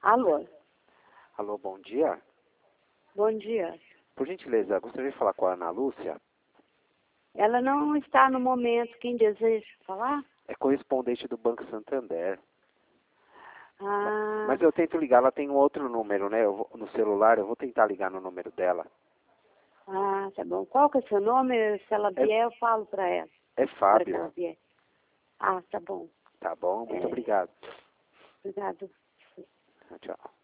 Alô? Alô, bom dia. Bom dia. Por gentileza, gostaria de falar com a Ana Lúcia. Ela não está no momento. Quem deseja falar? É correspondente do Banco Santander. Ah, Mas eu tento ligar, ela tem um outro número, né? No celular, eu vou tentar ligar no número dela. tá bom. Qual que é o seu nome? Se ela vier, eu falo para ela. É Para que Fábio. ela vier. Tá bom. Tá bom? Muito obrigado. Obrigado. Tchau.